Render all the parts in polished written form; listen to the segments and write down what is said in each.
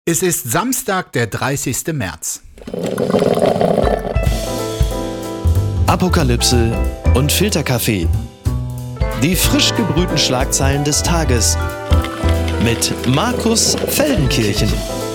Es ist Samstag, der 30. März. Apokalypse und Filterkaffee. Die frisch gebrühten Schlagzeilen des Tages mit Markus Feldenkirchen.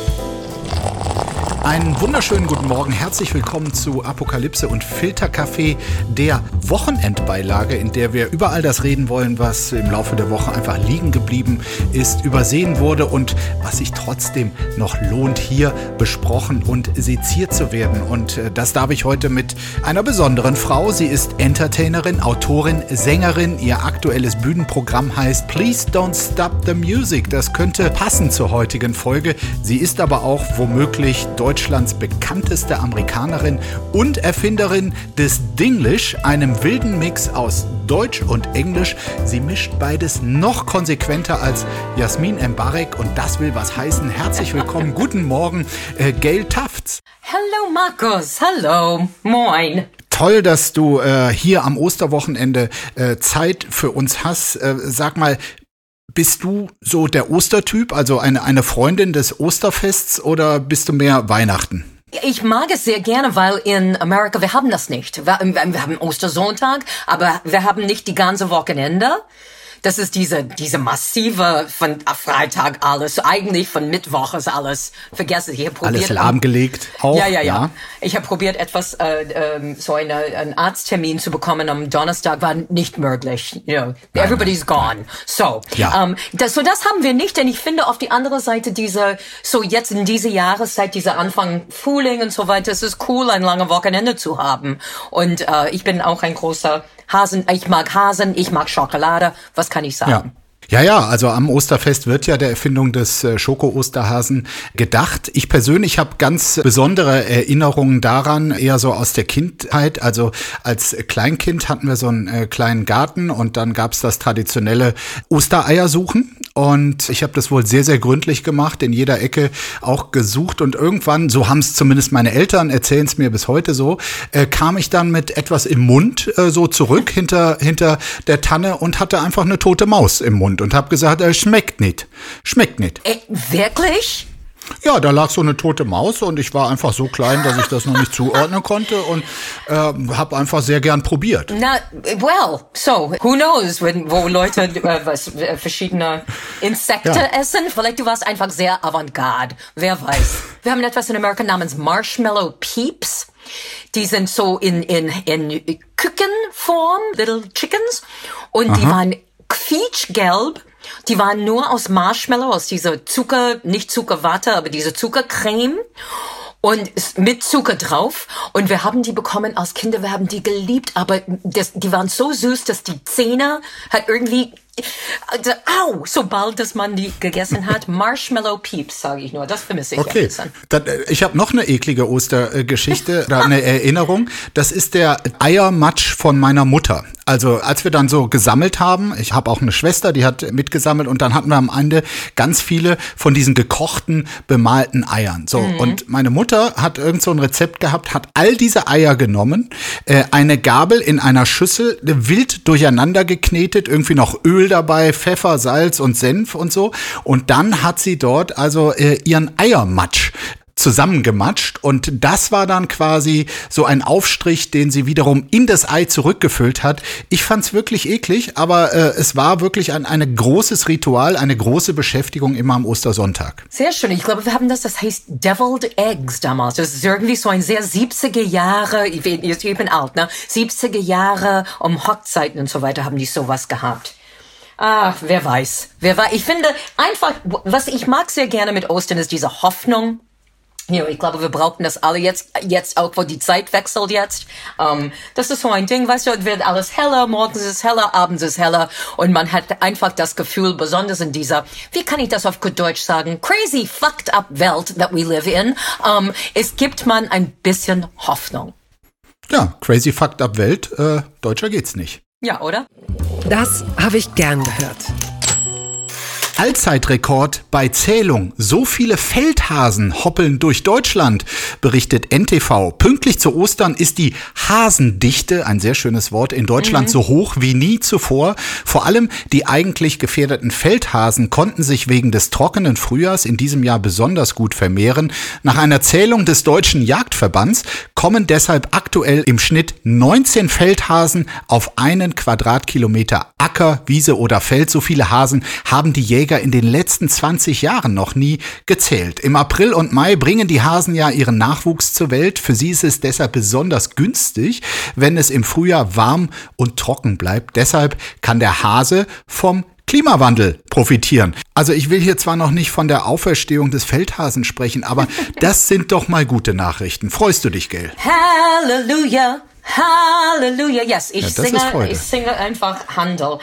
Einen wunderschönen guten Morgen, herzlich willkommen zu Apokalypse und Filterkaffee, der Wochenendbeilage, in der wir über all das reden wollen, was im Laufe der Woche einfach liegen geblieben ist, übersehen wurde und was sich trotzdem noch lohnt, hier besprochen und seziert zu werden. Und das darf ich heute mit einer besonderen Frau. Sie ist Entertainerin, Autorin, Sängerin. Ihr aktuelles Bühnenprogramm heißt Please Don't Stop the Music. Das könnte passen zur heutigen Folge. Sie ist aber auch womöglich Deutschlands bekannteste Amerikanerin und Erfinderin des Dinglish, einem wilden Mix aus Deutsch und Englisch. Sie mischt beides noch konsequenter als Jasmin Mbarek und das will was heißen. Herzlich willkommen, guten Morgen, Gail Tufts. Hallo Markus, hallo, moin. Toll, dass du hier am Osterwochenende Zeit für uns hast. Sag mal, bist du so der Ostertyp, also eine Freundin des Osterfests oder bist du mehr Weihnachten? Ich mag es sehr gerne, weil in Amerika, wir haben das nicht. Wir haben Ostersonntag, aber wir haben nicht die ganze Wochenende. Das ist diese massive von Freitag alles, eigentlich von Mittwoch ist alles vergessen. Ich habe probiert alles lahmgelegt auch? Ja. Ich habe probiert etwas, so einen Arzttermin zu bekommen am Donnerstag, war nicht möglich. You know, everybody's gone. So, ja. Das haben wir nicht, denn ich finde auf die andere Seite so jetzt in diese Jahreszeit, dieser Anfang Frühling und so weiter, es ist cool, ein langes Wochenende zu haben. Und ich bin auch ein großer Hasen, ich mag Schokolade, was kann ich sagen? Ja, also am Osterfest wird ja der Erfindung des Schoko-Osterhasen gedacht. Ich persönlich habe ganz besondere Erinnerungen daran, eher so aus der Kindheit. Also als Kleinkind hatten wir so einen kleinen Garten und dann gab's das traditionelle Ostereiersuchen. Und ich habe das wohl sehr, sehr gründlich gemacht, in jeder Ecke auch gesucht. Und irgendwann, so haben es zumindest meine Eltern, erzählen es mir bis heute so, kam ich dann mit etwas im Mund so zurück hinter der Tanne und hatte einfach eine tote Maus im Mund und habe gesagt, schmeckt nicht. Wirklich? Ja, da lag so eine tote Maus und ich war einfach so klein, dass ich das noch nicht zuordnen konnte und habe einfach sehr gern probiert. So, who knows, wo Leute verschiedene Insekten essen. Vielleicht du warst einfach sehr avantgarde, wer weiß. Wir haben etwas in Amerika namens Marshmallow Peeps. Die sind so in Kükenform, Little Chickens, und die waren quietschgelb. Die waren nur aus Marshmallow, aus dieser nicht Zuckerwatte, aber diese Zuckercreme und mit Zucker drauf. Und wir haben die bekommen als Kinder, wir haben die geliebt, aber die waren so süß, dass die Zähne hat irgendwie, sobald dass man die gegessen hat. Marshmallow Peeps, sage ich nur, das vermisse ich ein bisschen. Ich habe noch eine eklige Ostergeschichte oder eine Erinnerung. Das ist der Eiermatsch von meiner Mutter. Also als wir dann so gesammelt haben, ich habe auch eine Schwester, die hat mitgesammelt und dann hatten wir am Ende ganz viele von diesen gekochten, bemalten Eiern. So, und meine Mutter hat irgend so ein Rezept gehabt, hat all diese Eier genommen, eine Gabel in einer Schüssel, wild durcheinander geknetet, irgendwie noch Öl dabei, Pfeffer, Salz und Senf und so. Und dann hat sie dort also ihren Eiermatsch zusammengematscht und das war dann quasi so ein Aufstrich, den sie wiederum in das Ei zurückgefüllt hat. Ich fand's wirklich eklig, aber es war wirklich ein großes Ritual, eine große Beschäftigung immer am Ostersonntag. Sehr schön. Ich glaube, wir haben das heißt Deviled Eggs damals. Das ist irgendwie so ein sehr 70er Jahre, ich bin alt, ne? 70er Jahre Hochzeiten und so weiter haben die sowas gehabt. Wer weiß. Ich finde einfach, was ich mag sehr gerne mit Ostern ist diese Hoffnung. Ich glaube, wir brauchen das alle jetzt auch, wo die Zeit wechselt jetzt. Das ist so ein Ding, weißt du, wird alles heller, morgens ist es heller, abends ist es heller und man hat einfach das Gefühl, besonders in dieser, wie kann ich das auf gut Deutsch sagen, crazy, fucked up Welt that we live in, es gibt man ein bisschen Hoffnung. Ja, crazy, fucked up Welt, deutscher geht's nicht. Ja, oder? Das habe ich gern gehört. Allzeitrekord bei Zählung. So viele Feldhasen hoppeln durch Deutschland, berichtet NTV. Pünktlich zu Ostern ist die Hasendichte, ein sehr schönes Wort, in Deutschland so hoch wie nie zuvor. Vor allem die eigentlich gefährdeten Feldhasen konnten sich wegen des trockenen Frühjahrs in diesem Jahr besonders gut vermehren. Nach einer Zählung des Deutschen Jagdverbands kommen deshalb aktuell im Schnitt 19 Feldhasen auf einen Quadratkilometer Acker, Wiese oder Feld. So viele Hasen haben die Jäger in den letzten 20 Jahren noch nie gezählt. Im April und Mai bringen die Hasen ja ihren Nachwuchs zur Welt. Für sie ist es deshalb besonders günstig, wenn es im Frühjahr warm und trocken bleibt. Deshalb kann der Hase vom Klimawandel profitieren. Also ich will hier zwar noch nicht von der Auferstehung des Feldhasen sprechen, aber das sind doch mal gute Nachrichten. Freust du dich, Gail? Halleluja, Halleluja. Yes, ich singe einfach Handel.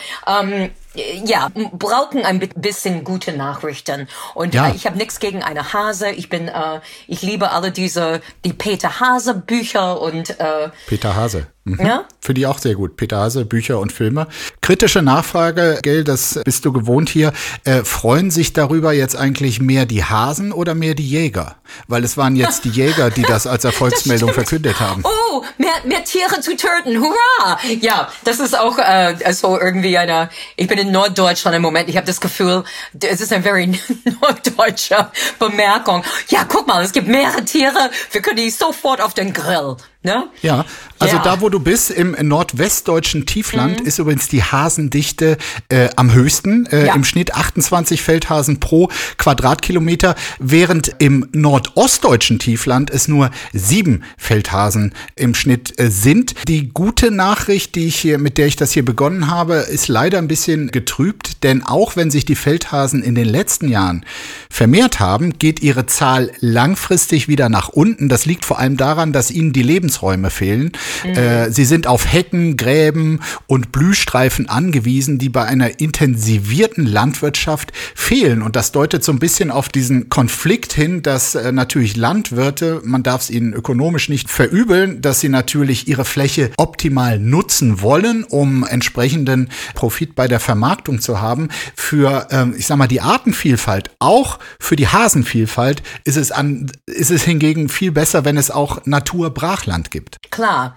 Brauchen ein bisschen gute Nachrichten. Und ich habe nichts gegen eine Hase. Ich liebe alle die Peter Hase Bücher und Peter Hase. Ja? Finde ich auch sehr gut. Peter Hase, Bücher und Filme. Kritische Nachfrage, Gail, das bist du gewohnt hier. Freuen sich darüber jetzt eigentlich mehr die Hasen oder mehr die Jäger? Weil es waren jetzt die Jäger, die das als Erfolgsmeldung verkündet haben. Oh, mehr Tiere zu töten. Hurra! Ja, das ist auch so irgendwie ich bin in Norddeutschland im Moment. Ich habe das Gefühl, es ist eine very norddeutsche Bemerkung. Ja, guck mal, es gibt mehrere Tiere. Wir können die sofort auf den Grill. Ne? Ja, also da, wo du bist, im nordwestdeutschen Tiefland, ist übrigens die Hasendichte am höchsten. Im Schnitt 28 Feldhasen pro Quadratkilometer, während im nordostdeutschen Tiefland es nur 7 Feldhasen im Schnitt sind. Die gute Nachricht, mit der ich das hier begonnen habe, ist leider ein bisschen getrübt, denn auch wenn sich die Feldhasen in den letzten Jahren vermehrt haben, geht ihre Zahl langfristig wieder nach unten. Das liegt vor allem daran, dass ihnen die Lebensräume fehlen. Sie sind auf Hecken, Gräben und Blühstreifen angewiesen, die bei einer intensivierten Landwirtschaft fehlen. Und das deutet so ein bisschen auf diesen Konflikt hin, dass natürlich Landwirte, man darf es ihnen ökonomisch nicht verübeln, dass sie natürlich ihre Fläche optimal nutzen wollen, um entsprechenden Profit bei der Vermarktung zu haben. Für, die Artenvielfalt, auch für die Hasenvielfalt, ist es hingegen viel besser, wenn es auch Naturbrachland gibt. Klar.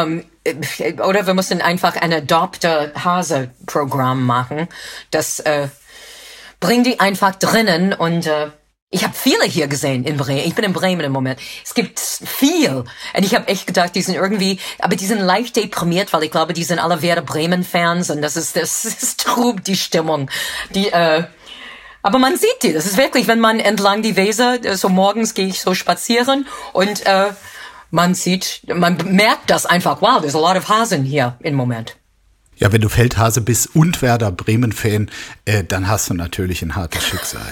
Oder wir müssen einfach ein Adopt-a-Hase-Programm machen. Das bringt die einfach drinnen und ich habe viele hier gesehen in Bremen. Ich bin in Bremen im Moment. Es gibt viel. Und ich habe echt gedacht, die sind leicht deprimiert, weil ich glaube, die sind alle Werder Bremen-Fans und das ist trug die Stimmung. Aber man sieht die. Das ist wirklich, wenn man entlang die Weser, so morgens gehe ich so spazieren und man merkt das einfach, wow, there's a lot of Hasen hier im Moment. Ja, wenn du Feldhase bist und Werder Bremen-Fan, dann hast du natürlich ein hartes Schicksal.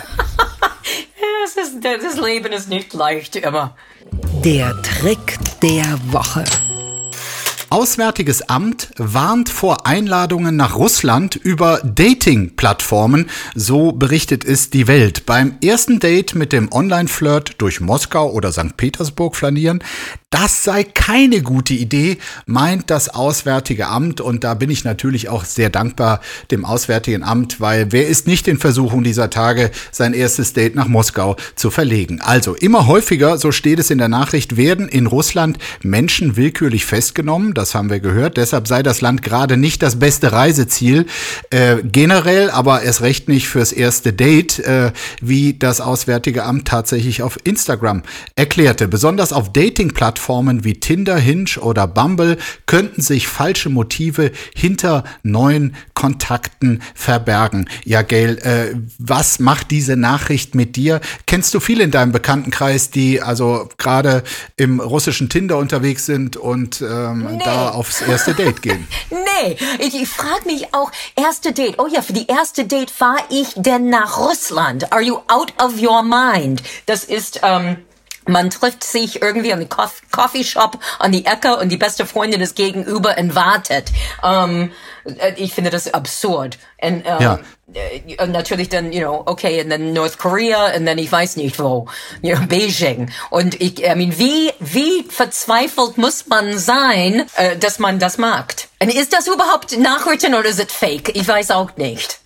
Das Leben ist nicht leicht immer. Der Trick der Woche. Auswärtiges Amt warnt vor Einladungen nach Russland über Dating-Plattformen, so berichtet es die Welt. Beim ersten Date mit dem Online-Flirt durch Moskau oder St. Petersburg flanieren, das sei keine gute Idee, meint das Auswärtige Amt. Und da bin ich natürlich auch sehr dankbar dem Auswärtigen Amt, weil wer ist nicht in Versuchung dieser Tage, sein erstes Date nach Moskau zu verlegen? Also immer häufiger, so steht es in der Nachricht, werden in Russland Menschen willkürlich festgenommen. Das haben wir gehört. Deshalb sei das Land gerade nicht das beste Reiseziel. Generell, aber erst recht nicht fürs erste Date, wie das Auswärtige Amt tatsächlich auf Instagram erklärte. Besonders auf Dating-Plattformen wie Tinder, Hinge oder Bumble könnten sich falsche Motive hinter neuen Kontakten verbergen. Ja, Gail, was macht diese Nachricht mit dir? Kennst du viele in deinem Bekanntenkreis, die also gerade im russischen Tinder unterwegs sind und da aufs erste Date gehen? Nee, ich frage mich auch, erste Date. Oh ja, für die erste Date fahre ich denn nach Russland? Are you out of your mind? Das ist, man trifft sich irgendwie an den Coffeeshop an die Ecke und die beste Freundin ist gegenüber und wartet. Ich finde das absurd. Und natürlich dann, okay, und dann North Korea und dann ich weiß nicht wo, Beijing. Und wie verzweifelt muss man sein, dass man das mag? Und ist das überhaupt Nachrichten oder ist es fake? Ich weiß auch nicht.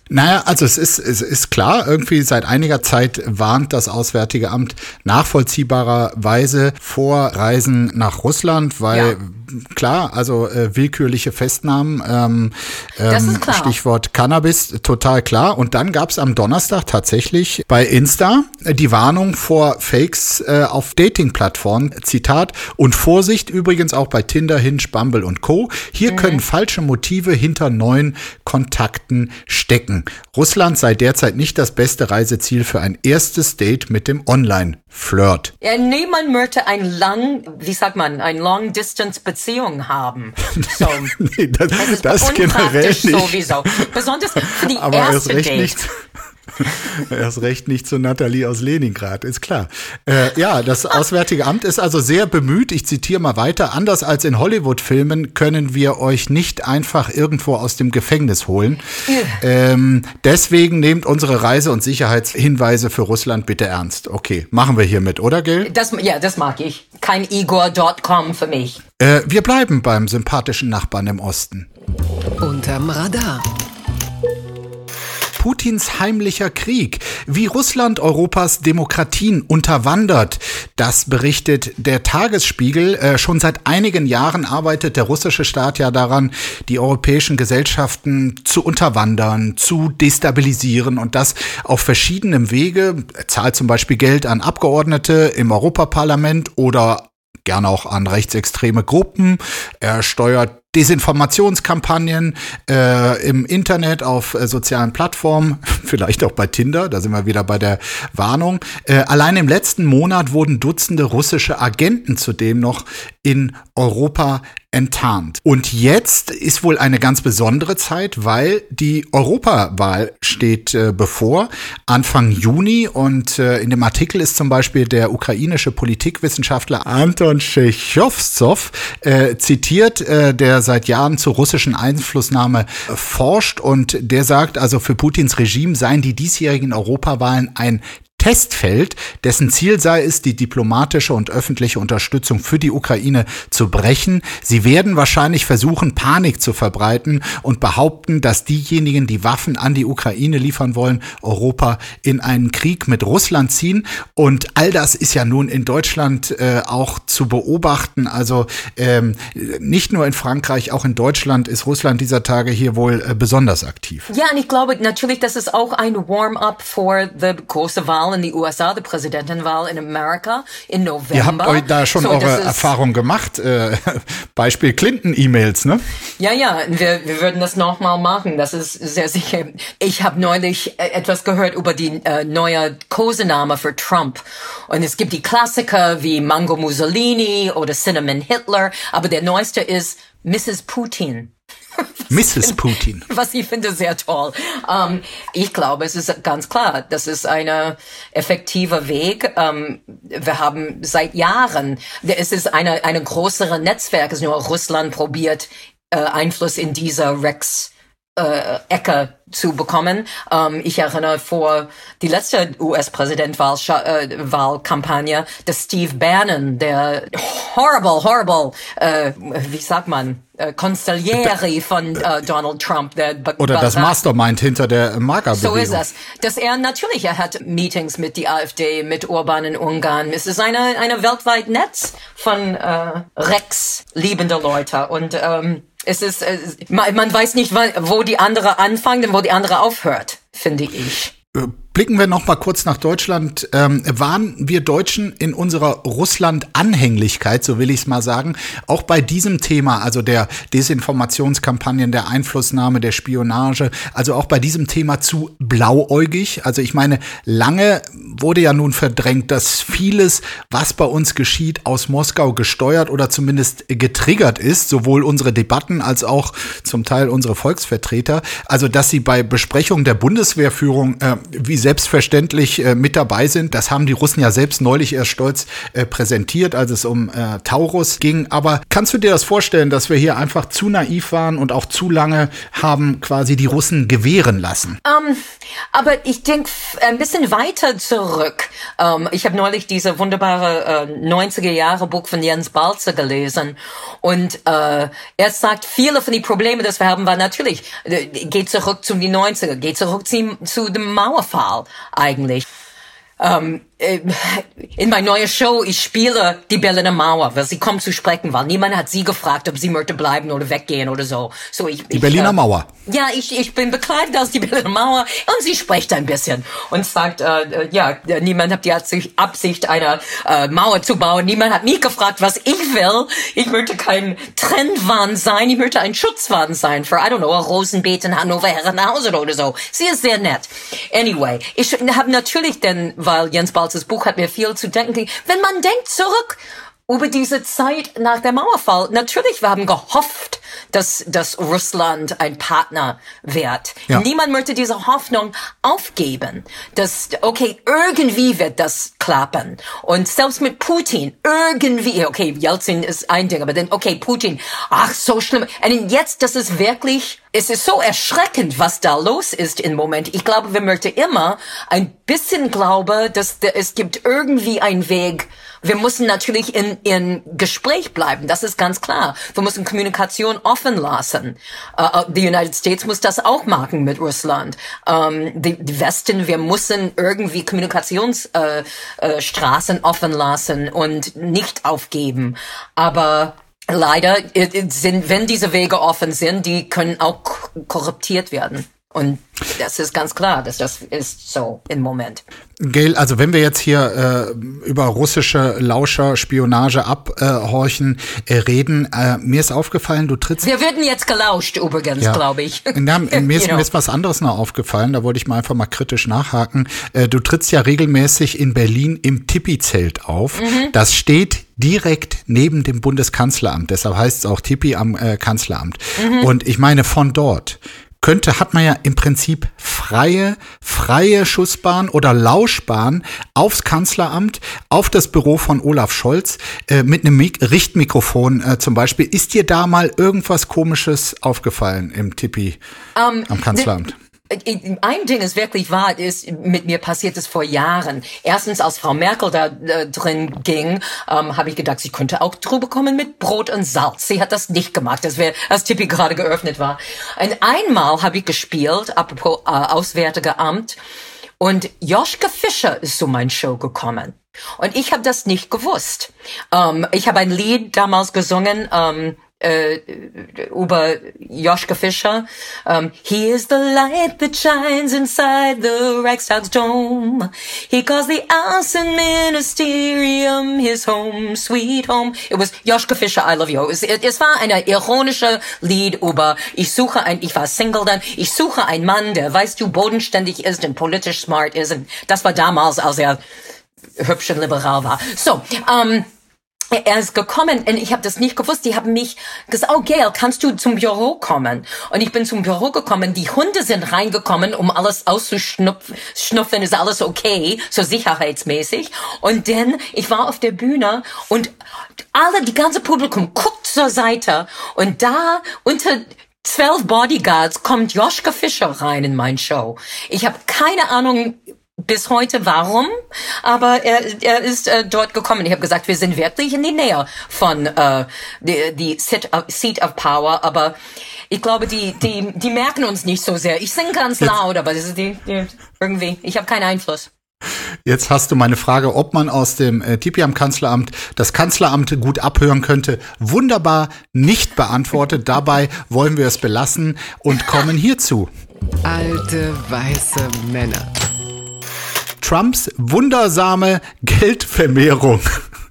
Naja, also es ist klar, irgendwie seit einiger Zeit warnt das Auswärtige Amt nachvollziehbarerweise vor Reisen nach Russland, weil klar, also willkürliche Festnahmen, das ist klar. Stichwort Cannabis, total klar. Und dann gab es am Donnerstag tatsächlich bei Insta die Warnung vor Fakes auf Dating-Plattformen, Zitat, und Vorsicht übrigens auch bei Tinder, Hinge, Bumble und Co. Hier können falsche Motive hinter neuen Kontakten stecken. Russland sei derzeit nicht das beste Reiseziel für ein erstes Date mit dem Online-Flirt. Ja, niemand möchte ein Long-Distance-Beziehung haben. So, Nee, das ist generell unpraktisch nicht. sowieso. Besonders für die Aber erste Date. Erst recht nicht zu Nathalie aus Leningrad, ist klar. Das Auswärtige Amt ist also sehr bemüht. Ich zitiere mal weiter. Anders als in Hollywood-Filmen können wir euch nicht einfach irgendwo aus dem Gefängnis holen. Deswegen nehmt unsere Reise- und Sicherheitshinweise für Russland bitte ernst. Okay, machen wir hiermit, oder, Gail? Das mag ich. Kein Igor.com für mich. Wir bleiben beim sympathischen Nachbarn im Osten. Unterm Radar. Putins heimlicher Krieg, wie Russland Europas Demokratien unterwandert. Das berichtet der Tagesspiegel. Schon seit einigen Jahren arbeitet der russische Staat ja daran, die europäischen Gesellschaften zu unterwandern, zu destabilisieren und das auf verschiedenem Wege. Er zahlt zum Beispiel Geld an Abgeordnete im Europaparlament oder gerne auch an rechtsextreme Gruppen. Er steuert Desinformationskampagnen im Internet, auf sozialen Plattformen, vielleicht auch bei Tinder, da sind wir wieder bei der Warnung. Allein im letzten Monat wurden Dutzende russische Agenten zudem noch in Europa enttarnt. Und jetzt ist wohl eine ganz besondere Zeit, weil die Europawahl steht bevor, Anfang Juni. Und in dem Artikel ist zum Beispiel der ukrainische Politikwissenschaftler Anton Tschechowzow zitiert, der seit Jahren zur russischen Einflussnahme forscht. Und der sagt, also für Putins Regime seien die diesjährigen Europawahlen ein Testfeld, dessen Ziel sei es, die diplomatische und öffentliche Unterstützung für die Ukraine zu brechen. Sie werden wahrscheinlich versuchen, Panik zu verbreiten und behaupten, dass diejenigen, die Waffen an die Ukraine liefern wollen, Europa in einen Krieg mit Russland ziehen. Und all das ist ja nun in Deutschland auch zu beobachten. Also nicht nur in Frankreich, auch in Deutschland ist Russland dieser Tage hier wohl besonders aktiv. Ja, und ich glaube natürlich, das ist auch ein Warm-up für die große Wahl in die USA, die Präsidentenwahl in Amerika im November. Ihr habt euch da schon eure Erfahrung gemacht. Beispiel Clinton-E-Mails, ne? Ja, wir würden das nochmal machen. Das ist sehr sicher. Ich habe neulich etwas gehört über die neue Kosename für Trump. Und es gibt die Klassiker wie Mango Mussolini oder Cinnamon Hitler. Aber der neueste ist Mrs. Putin. Mrs. Putin. Was ich finde sehr toll. Ich glaube, es ist ganz klar, das ist ein effektiver Weg. Wir haben seit Jahren, es ist eine größere Netzwerk, nur Russland probiert, Einfluss in dieser Ecke zu bekommen. Ich erinnere vor die letzte US-Präsidentwahlkampagne, dass Steve Bannon, der horrible, wie sagt man, Consigliere von Donald Trump. Oder das Mastermind hinter der MAGA-Bewegung. So ist es. Er hat Meetings mit der AfD, mit Orban in Ungarn. Es ist eine weltweit Netz von Rex-liebende Leute. Und man weiß nicht, wo die andere anfängt und wo die andere aufhört, finde ich. Blicken wir noch mal kurz nach Deutschland. Waren wir Deutschen in unserer Russland-Anhänglichkeit, so will ich es mal sagen, auch bei diesem Thema, also der Desinformationskampagnen, der Einflussnahme, der Spionage, also auch bei diesem Thema zu blauäugig? Also ich meine, lange wurde ja nun verdrängt, dass vieles, was bei uns geschieht, aus Moskau gesteuert oder zumindest getriggert ist, sowohl unsere Debatten als auch zum Teil unsere Volksvertreter. Also dass sie bei Besprechungen der Bundeswehrführung, wie selbstverständlich mit dabei sind. Das haben die Russen ja selbst neulich erst stolz präsentiert, als es um Taurus ging. Aber kannst du dir das vorstellen, dass wir hier einfach zu naiv waren und auch zu lange haben quasi die Russen gewähren lassen? Aber ich denke ein bisschen weiter zurück. Ich habe neulich diese wunderbare 90er-Jahre-Buch von Jens Balzer gelesen. Und er sagt, viele von den Problemen, das wir haben, war natürlich, geht zurück zu den 90er, geht zurück zu dem Mauerfall eigentlich. In meiner neuen Show, ich spiele die Berliner Mauer, weil sie kommt zu sprechen, weil niemand hat sie gefragt, ob sie möchte bleiben oder weggehen oder so. Die Berliner Mauer. Ja, ich bin bekleidet als die Berliner Mauer und sie spricht ein bisschen und sagt, niemand hat die Absicht, eine Mauer zu bauen. Niemand hat mich gefragt, was ich will. Ich möchte kein Trendwand sein, ich möchte ein Schutzwand sein für, ein Rosenbeet in Hannover, Herrenhausen oder so. Sie ist sehr nett. Anyway, ich habe natürlich weil Jens Balzers Buch hat mir viel zu denken. Wenn man denkt zurück über diese Zeit nach dem Mauerfall, natürlich, wir haben gehofft, dass Russland ein Partner wird. Ja. Niemand möchte diese Hoffnung aufgeben, dass, okay, irgendwie wird das klappen. Und selbst mit Putin, irgendwie, okay, Jelzin ist ein Ding, aber dann, okay, Putin, ach, so schlimm. Und jetzt, das ist wirklich, es ist so erschreckend, was da los ist im Moment. Ich glaube, wir möchten immer ein bisschen glauben, dass es gibt irgendwie einen Weg. Wir müssen natürlich in Gespräch bleiben, das ist ganz klar. Wir müssen Kommunikation offen lassen. Die United States muss das auch machen mit Russland. Die Westen, wir müssen irgendwie Kommunikationsstraßen offen lassen und nicht aufgeben. Aber leider wenn diese Wege offen sind, die können auch korruptiert werden. Und das ist ganz klar, dass das ist so im Moment. Gail, also wenn wir jetzt hier über russische Lauscher, Spionage abhorchen, reden, mir ist aufgefallen, du trittst... Wir werden jetzt gelauscht übrigens, glaube ich. Ja, mir ist was anderes noch aufgefallen, da wollte ich mal einfach mal kritisch nachhaken. Du trittst ja regelmäßig in Berlin im Tipi-Zelt auf. Mhm. Das steht direkt neben dem Bundeskanzleramt, deshalb heißt es auch Tipi am Kanzleramt. Mhm. Und ich meine, von dort hat man ja im Prinzip freie Schussbahn oder Lauschbahn aufs Kanzleramt, auf das Büro von Olaf Scholz, mit einem Richtmikrofon zum Beispiel. Ist dir da mal irgendwas Komisches aufgefallen im Tipi am Kanzleramt? Ein Ding ist wirklich wahr, mit mir passiert es vor Jahren. Erstens, als Frau Merkel da drin ging, habe ich gedacht, sie könnte auch drüber kommen mit Brot und Salz. Sie hat das nicht gemacht, als Tipi gerade geöffnet war. Und einmal habe ich gespielt, apropos Auswärtige Amt, und Joschka Fischer ist zu meiner Show gekommen. Und ich habe das nicht gewusst. Ich habe ein Lied damals gesungen, über Joschka Fischer. He is the light that shines inside the Reichstag's dome. He calls the Außenministerium his home, sweet home. It was Joschka Fischer, I love you. Es war eine ironische Lied über, ich war Single dann, ich suche einen Mann, der, weißt du, bodenständig ist und politisch smart ist. Und das war damals, als er hübsch und liberal war. So, er ist gekommen und ich habe das nicht gewusst. Die haben mich gesagt, oh Gail, kannst du zum Büro kommen? Und ich bin zum Büro gekommen. Die Hunde sind reingekommen, um alles auszuschnupfen. Ist alles okay, so sicherheitsmäßig. Und dann, ich war auf der Bühne und die ganze Publikum guckt zur Seite und da unter 12 Bodyguards kommt Joschka Fischer rein in meine Show. Ich habe keine Ahnung bis heute warum, aber er ist dort gekommen. Ich habe gesagt, wir sind wirklich in die Nähe von die Seat of Power, aber ich glaube, die merken uns nicht so sehr. Ich singe ganz laut, aber das ist irgendwie, ich habe keinen Einfluss. Jetzt hast du meine Frage, ob man aus dem Tipi am Kanzleramt das Kanzleramt gut abhören könnte, wunderbar nicht beantwortet. Dabei wollen wir es belassen und kommen hierzu. Alte weiße Männer. Trumps wundersame Geldvermehrung.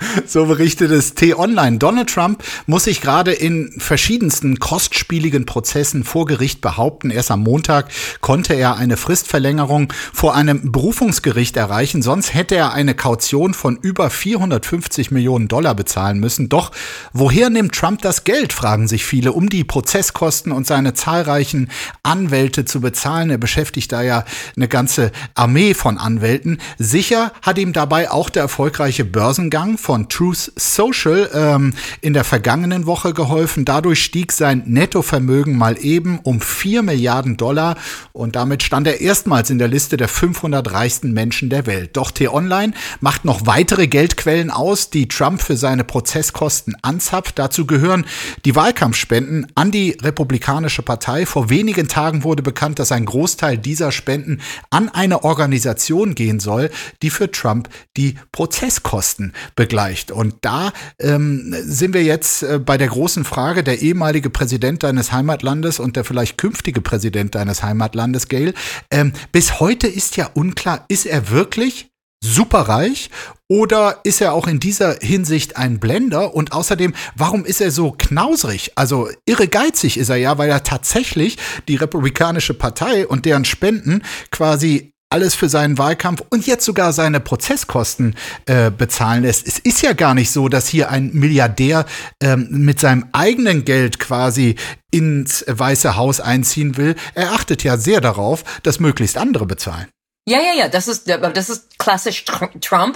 So berichtet es T-Online. Donald Trump muss sich gerade in verschiedensten kostspieligen Prozessen vor Gericht behaupten. Erst am Montag konnte er eine Fristverlängerung vor einem Berufungsgericht erreichen. Sonst hätte er eine Kaution von über 450 Millionen Dollar bezahlen müssen. Doch woher nimmt Trump das Geld, fragen sich viele, um die Prozesskosten und seine zahlreichen Anwälte zu bezahlen. Er beschäftigt da ja eine ganze Armee von Anwälten. Sicher hat ihm dabei auch der erfolgreiche Börsengang von Truth Social in der vergangenen Woche geholfen. Dadurch stieg sein Nettovermögen mal eben um 4 Milliarden Dollar und damit stand er erstmals in der Liste der 500 reichsten Menschen der Welt. Doch T-Online macht noch weitere Geldquellen aus, die Trump für seine Prozesskosten anzapft. Dazu gehören die Wahlkampfspenden an die Republikanische Partei. Vor wenigen Tagen wurde bekannt, dass ein Großteil dieser Spenden an eine Organisation gehen soll, die für Trump die Prozesskosten begleicht. Und da sind wir jetzt bei der großen Frage, der ehemalige Präsident deines Heimatlandes und der vielleicht künftige Präsident deines Heimatlandes, Gail. Bis heute ist ja unklar, ist er wirklich superreich oder ist er auch in dieser Hinsicht ein Blender? Und außerdem, warum ist er so knausrig? Also irre geizig ist er ja, weil er tatsächlich die Republikanische Partei und deren Spenden quasi alles für seinen Wahlkampf und jetzt sogar seine Prozesskosten bezahlen lässt. Es ist ja gar nicht so, dass hier ein Milliardär mit seinem eigenen Geld quasi ins Weiße Haus einziehen will. Er achtet ja sehr darauf, dass möglichst andere bezahlen. Ja, das ist klassisch Trump.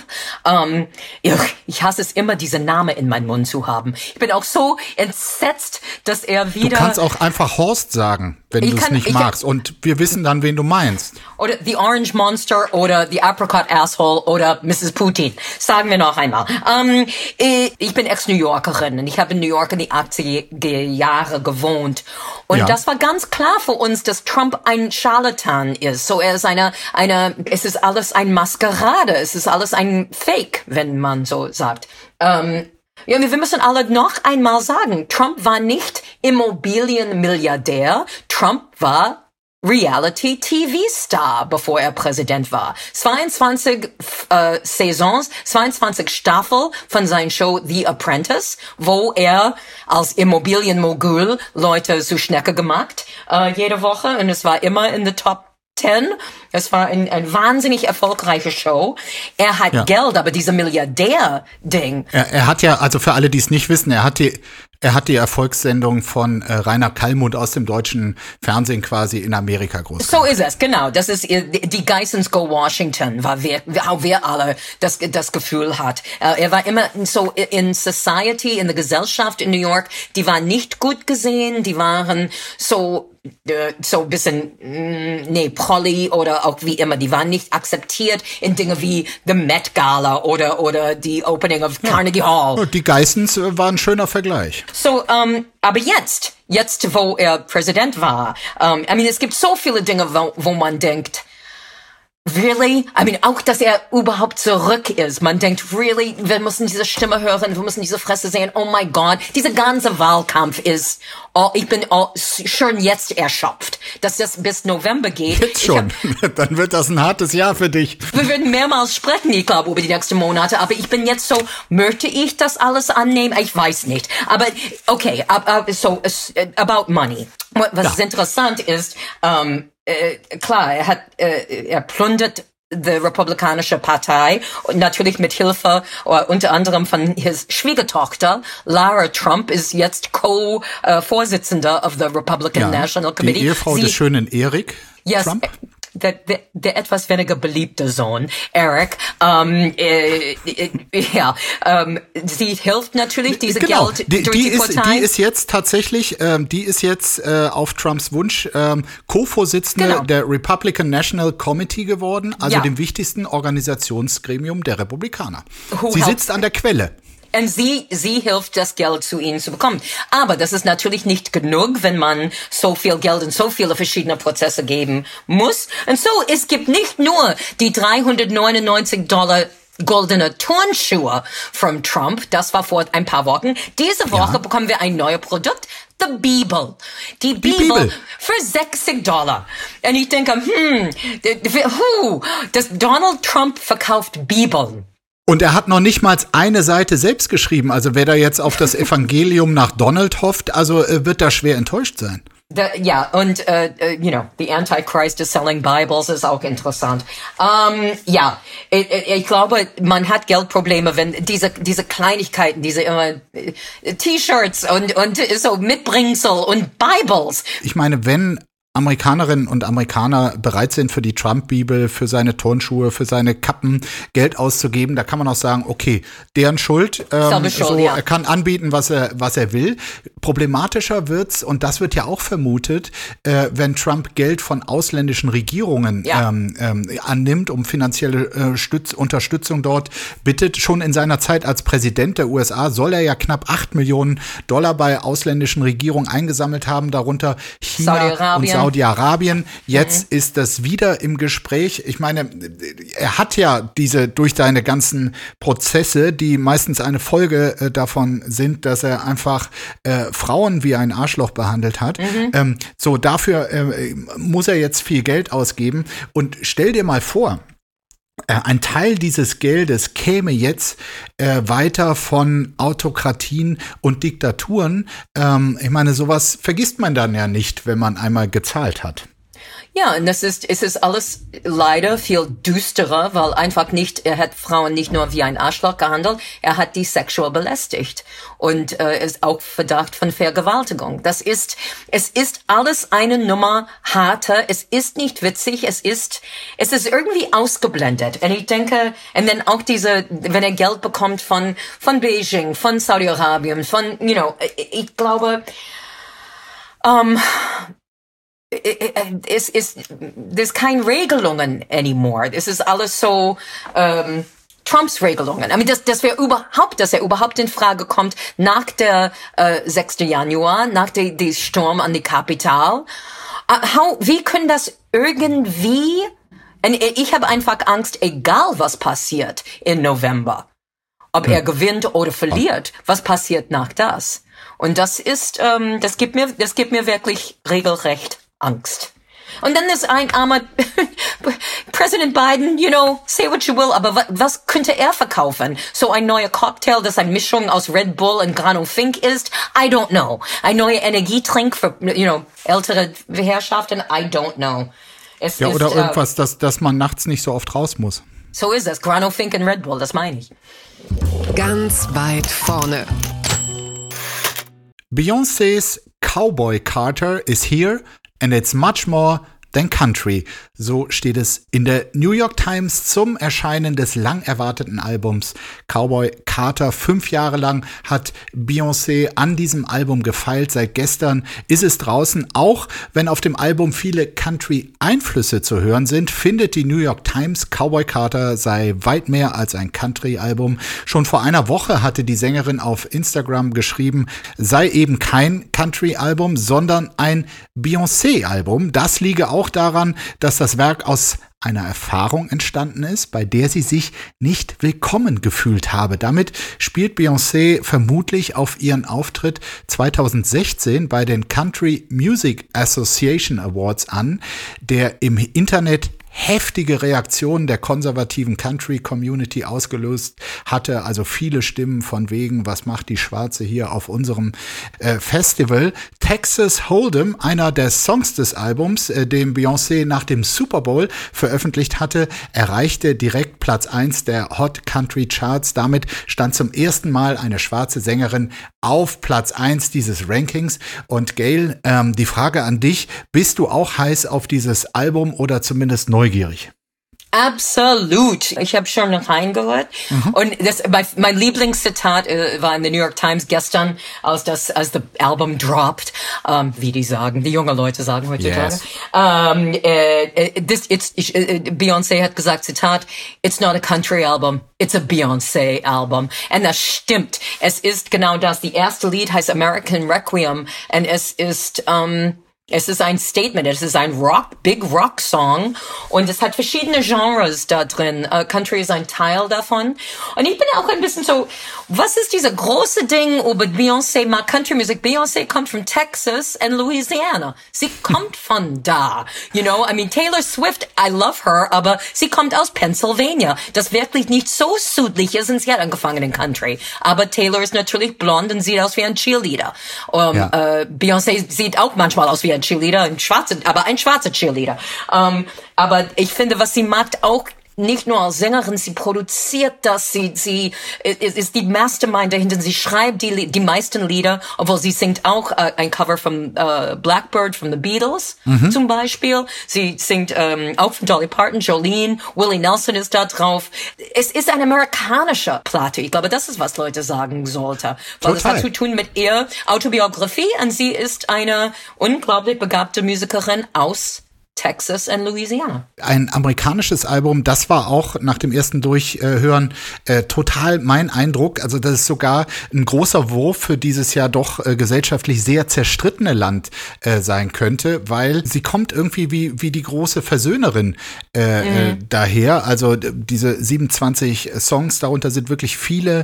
Ich hasse es immer, diese Name in meinen Mund zu haben. Ich bin auch so entsetzt, dass er wieder... Du kannst auch einfach Horst sagen, wenn du es nicht magst. Und wir wissen dann, wen du meinst. Oder The Orange Monster oder The Apricot Asshole oder Mrs. Putin. Sagen wir noch einmal. Ich bin Ex-New Yorkerin und ich habe in New York in die 80er Jahre gewohnt. Und das war ganz klar für uns, dass Trump ein Charlatan ist. So, er ist es ist alles ein Maskerade. Es ist alles ein Fake, wenn man so sagt. Wir müssen alle noch einmal sagen, Trump war nicht Immobilienmilliardär. Trump war Reality-TV-Star, bevor er Präsident war. 22 Saisons, 22 Staffel von seiner Show The Apprentice, wo er als Immobilienmogul Leute zu Schnecke gemacht, jede Woche. Und es war immer in the Top 10. Es war ein wahnsinnig erfolgreiche Show. Er hat Geld, aber diese Milliardär-Ding. Er hat ja, also für alle, die es nicht wissen, er hat die Erfolgssendung von Rainer Kallmund aus dem deutschen Fernsehen quasi in Amerika groß. So ist es, genau. Das ist die Geissens Go Washington, war wir alle das Gefühl hat. Er war immer so in Society, in der Gesellschaft in New York, die waren nicht gut gesehen, die waren so ein bisschen, Prolly oder auch wie immer, die waren nicht akzeptiert in Dinge wie The Met Gala oder die Opening of Carnegie Hall. Die Geissens war ein schöner Vergleich. So, aber jetzt, wo er Präsident war, es gibt so viele Dinge, wo man denkt, really? Auch, dass er überhaupt zurück ist. Man denkt, really? Wir müssen diese Stimme hören, wir müssen diese Fresse sehen. Oh my God. Dieser ganze Wahlkampf ist, ich bin schon jetzt erschöpft, dass das bis November geht. Jetzt schon. Dann wird das ein hartes Jahr für dich. Wir werden mehrmals sprechen, ich glaube, über die nächsten Monate. Aber ich bin jetzt so, möchte ich das alles annehmen? Ich weiß nicht. Aber, okay, about money. Was interessant ist, klar, er plündert die Republikanische Partei und natürlich mit Hilfe unter anderem von his Schwiegertochter. Lara Trump ist jetzt Co-Vorsitzender of the Republican National Committee. Die Ehefrau des schönen Erik Trump. Der etwas weniger beliebte Sohn, Eric, sie hilft natürlich, diese Geld durch die Partei. Die ist jetzt tatsächlich, auf Trumps Wunsch Co-Vorsitzende der Republican National Committee geworden, also dem wichtigsten Organisationsgremium der Republikaner. Sie sitzt an der Quelle. Und sie hilft, das Geld zu ihnen zu bekommen. Aber das ist natürlich nicht genug, wenn man so viel Geld in so viele verschiedene Prozesse geben muss. Und so, es gibt nicht nur die $399 goldene Turnschuhe von Trump. Das war vor ein paar Wochen. Diese Woche bekommen wir ein neues Produkt. The Bibel. Die Bibel für $60. Und ich denke, dass Donald Trump verkauft Bibeln. Und er hat noch nicht mal eine Seite selbst geschrieben. Also wer da jetzt auf das Evangelium nach Donald hofft, also wird da schwer enttäuscht sein. Ja, und, the Antichrist is selling Bibles ist auch interessant. Ich glaube, man hat Geldprobleme, wenn diese Kleinigkeiten, diese T-Shirts und so Mitbringsel und Bibles. Ich meine, wenn Amerikanerinnen und Amerikaner bereit sind, für die Trump-Bibel, für seine Turnschuhe, für seine Kappen Geld auszugeben, da kann man auch sagen, okay, deren Schuld. Er kann anbieten, was er will. Problematischer wird's, und das wird ja auch vermutet, wenn Trump Geld von ausländischen Regierungen annimmt, um finanzielle Unterstützung dort bittet. Schon in seiner Zeit als Präsident der USA soll er ja knapp $8 Millionen bei ausländischen Regierungen eingesammelt haben, darunter China und Saudi-Arabien. Jetzt ist das wieder im Gespräch. Ich meine, er hat ja durch seine ganzen Prozesse, die meistens eine Folge davon sind, dass er einfach Frauen wie ein Arschloch behandelt hat. Dafür muss er jetzt viel Geld ausgeben. Und stell dir mal vor, ein Teil dieses Geldes käme jetzt weiter von Autokratien und Diktaturen. Ich meine, sowas vergisst man dann ja nicht, wenn man einmal gezahlt hat. Ja, und es ist alles leider viel düsterer, weil einfach er hat Frauen nicht nur wie ein Arschloch gehandelt, er hat die sexuell belästigt und ist auch Verdacht von Vergewaltigung. Es ist alles eine Nummer harter, es ist nicht witzig, es ist irgendwie ausgeblendet. Und ich denke, und dann auch wenn er Geld bekommt von Beijing, von Saudi-Arabien, ich glaube, there's keine Regelungen anymore. Es ist alles so Trumps Regelungen. I mean, dass er überhaupt in Frage kommt nach der 6. Januar, nach der Sturm an die Kapitol. Wie können das irgendwie? Und ich habe einfach Angst, egal was passiert im November, ob er gewinnt oder verliert, was passiert nach das? Und das gibt mir wirklich regelrecht Angst. Und dann ist ein armer Präsident Biden, say what you will, aber was könnte er verkaufen? So ein neuer Cocktail, das eine Mischung aus Red Bull und Grano Fink ist? I don't know. Ein neuer Energietrink für, ältere Herrschaften? I don't know. Oder irgendwas, dass man nachts nicht so oft raus muss. So ist es. Grano Fink und Red Bull, das meine ich. Ganz weit vorne. Beyoncé's Cowboy Carter is here. And it's much more than country. So steht es in der New York Times zum Erscheinen des lang erwarteten Albums Cowboy Carter. 5 Jahre lang hat Beyoncé an diesem Album gefeilt. Seit gestern ist es draußen. Auch wenn auf dem Album viele Country-Einflüsse zu hören sind, findet die New York Times, Cowboy Carter sei weit mehr als ein Country-Album. Schon vor einer Woche hatte die Sängerin auf Instagram geschrieben, sei eben kein Country-Album, sondern ein Beyoncé-Album. Das liege auch daran, dass das Werk aus einer Erfahrung entstanden ist, bei der sie sich nicht willkommen gefühlt habe. Damit spielt Beyoncé vermutlich auf ihren Auftritt 2016 bei den Country Music Association Awards an, der im Internet heftige Reaktionen der konservativen Country-Community ausgelöst hatte. Also viele Stimmen von wegen, was macht die Schwarze hier auf unserem Festival. Texas Hold'em, einer der Songs des Albums, den Beyoncé nach dem Super Bowl veröffentlicht hatte, erreichte direkt Platz 1 der Hot Country Charts. Damit stand zum ersten Mal eine schwarze Sängerin auf Platz 1 dieses Rankings. Und Gail, die Frage an dich, bist du auch heiß auf dieses Album oder zumindest neugierig? Absolut. Ich habe schon noch reingehört. Und mein Lieblingszitat war in der New York Times gestern, als das Album droppt, wie die junge Leute sagen heutzutage. Yes. Beyoncé hat gesagt, Zitat, it's not a country album, it's a Beyoncé album. Und das stimmt. Es ist genau das. Die erste Lied heißt American Requiem und es ist Es ist ein Statement, es ist ein Big Rock Song und es hat verschiedene Genres da drin. Country ist ein Teil davon. Und ich bin auch ein bisschen so, was ist dieser große Ding über Beyoncé, mal Country Music? Beyoncé kommt von Texas and Louisiana. Sie kommt von da. You know, I mean, Taylor Swift, I love her, aber sie kommt aus Pennsylvania, das wirklich nicht so südlich ist und sie hat angefangen in Country. Aber Taylor ist natürlich blond und sieht aus wie ein Cheerleader. Beyoncé sieht auch manchmal aus wie ein Cheerleader, ein schwarzer Cheerleader. Aber ich finde, was sie macht, auch nicht nur als Sängerin, sie produziert das, sie ist die Mastermind dahinter, sie schreibt die meisten Lieder, obwohl sie singt auch ein Cover von Blackbird von The Beatles zum Beispiel. Sie singt auch von Dolly Parton, Jolene, Willie Nelson ist da drauf. Es ist eine amerikanische Platte. Ich glaube, das ist, was Leute sagen sollten. Weil es hat zu tun mit ihrer Autobiografie und sie ist eine unglaublich begabte Musikerin aus Texas und Louisiana. Ein amerikanisches Album, das war auch nach dem ersten Durchhören total mein Eindruck. Also das ist sogar ein großer Wurf für dieses ja doch gesellschaftlich sehr zerstrittene Land sein könnte, weil sie kommt irgendwie wie die große Versöhnerin daher. Also diese 27 Songs, darunter sind wirklich viele,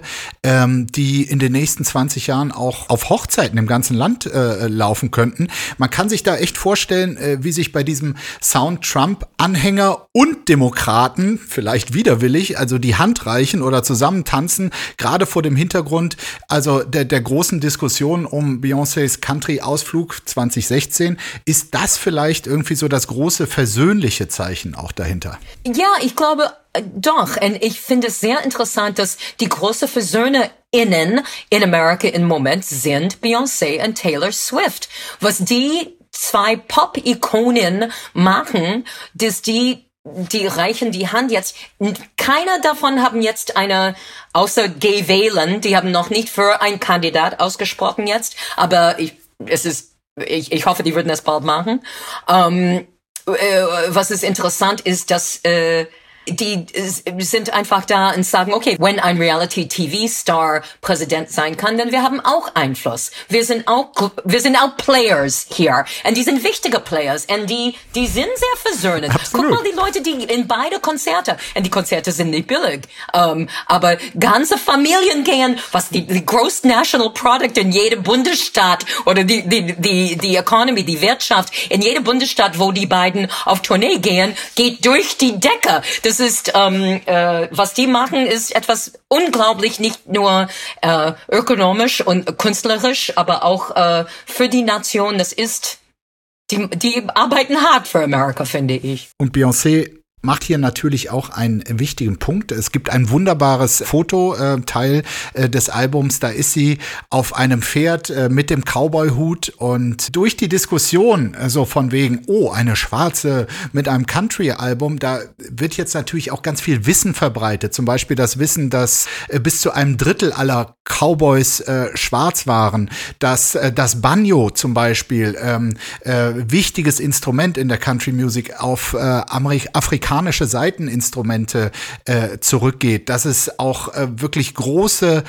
die in den nächsten 20 Jahren auch auf Hochzeiten im ganzen Land laufen könnten. Man kann sich da echt vorstellen, wie sich bei diesem Sound Trump-Anhänger und Demokraten, vielleicht widerwillig, also die Hand reichen oder zusammen tanzen, gerade vor dem Hintergrund also der großen Diskussion um Beyoncés Country-Ausflug 2016. Ist das vielleicht irgendwie so das große versöhnliche Zeichen auch dahinter? Ja, ich glaube doch. Und ich finde es sehr interessant, dass die große VersöhnerInnen in Amerika im Moment sind Beyoncé und Taylor Swift. Was die zwei Pop-Ikonen machen, dass die reichen die Hand jetzt. Keiner davon haben jetzt außer Gay Whalen, die haben noch nicht für einen Kandidat ausgesprochen jetzt, aber ich hoffe, die würden es bald machen. Was ist interessant ist, dass die sind einfach da und sagen, okay, wenn ein Reality-TV-Star Präsident sein kann, dann wir haben auch Einfluss. Wir sind auch Players hier. Und die sind wichtige Players. Und die sind sehr versöhnend. Absolut. Guck mal, die Leute, die in beide Konzerte, und die Konzerte sind nicht billig, aber ganze Familien gehen, was die Gross National Product in jedem Bundesstaat oder die Economy, die Wirtschaft in jedem Bundesstaat, wo die beiden auf Tournee gehen, geht durch die Decke. Das ist, was die machen, ist etwas unglaublich, nicht nur ökonomisch und künstlerisch, aber auch für die Nation. Das ist, die arbeiten hart für Amerika, finde ich. Und Beyoncé macht hier natürlich auch einen wichtigen Punkt. Es gibt ein wunderbares Foto, Teil des Albums. Da ist sie auf einem Pferd mit dem Cowboy-Hut und durch die Diskussion so von wegen, oh, eine Schwarze mit einem Country-Album, da wird jetzt natürlich auch ganz viel Wissen verbreitet. Zum Beispiel das Wissen, dass bis zu einem Drittel aller Cowboys schwarz waren, dass das Banjo zum Beispiel wichtiges Instrument in der Country-Music auf afrikanische Saiteninstrumente zurückgeht, dass es auch wirklich große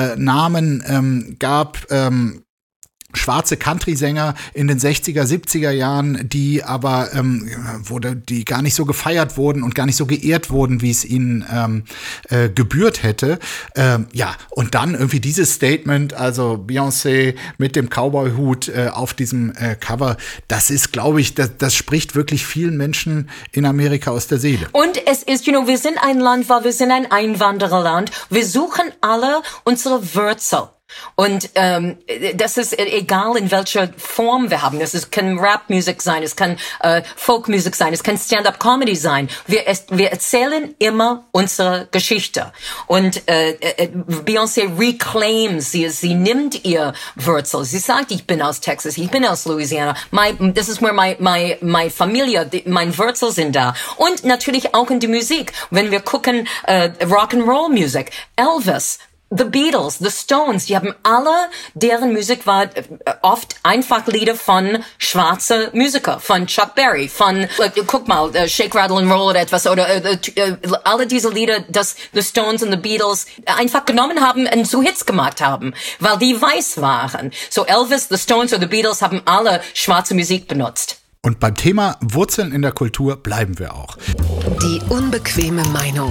Namen gab, schwarze Country-Sänger in den 60er, 70er Jahren, die aber die gar nicht so gefeiert wurden und gar nicht so geehrt wurden, wie es ihnen gebührt hätte. Und dann irgendwie dieses Statement, also Beyoncé mit dem Cowboy-Hut auf diesem Cover, das ist, glaube ich, das spricht wirklich vielen Menschen in Amerika aus der Seele. Und es ist, wir sind ein Land, weil wir sind ein Einwandererland. Wir suchen alle unsere Wurzel. Und das ist egal, in welcher Form wir haben. Es kann Rap-Musik sein, es kann Folk-Musik sein, es kann Stand-up-Comedy sein. Wir erzählen immer unsere Geschichte. Und Beyoncé reclaims, sie nimmt ihr Wurzel. Sie sagt, ich bin aus Texas, ich bin aus Louisiana. Das ist where my Familie, meine Wurzeln sind da. Und natürlich auch in die Musik. Wenn wir gucken, Rock'n'Roll-Musik, Elvis, The Beatles, The Stones, die haben alle, deren Musik war oft einfach Lieder von schwarze Musiker, von Chuck Berry, von, guck mal, Shake, Rattle and Roll oder etwas, oder alle diese Lieder, das The Stones und The Beatles einfach genommen haben und zu Hits gemacht haben, weil die weiß waren. So Elvis, The Stones oder The Beatles haben alle schwarze Musik benutzt. Und beim Thema Wurzeln in der Kultur bleiben wir auch. Die unbequeme Meinung.